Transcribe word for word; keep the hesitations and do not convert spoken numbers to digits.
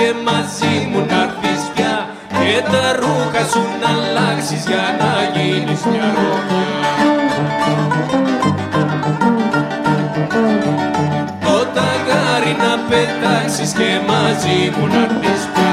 μαζί μου να'ρθεις πια και τα ρούχα σου να αλλάξεις για να γίνεις μια ρομιά. Το ταγάρι να πετάξεις και μαζί μου να'ρθεις πια.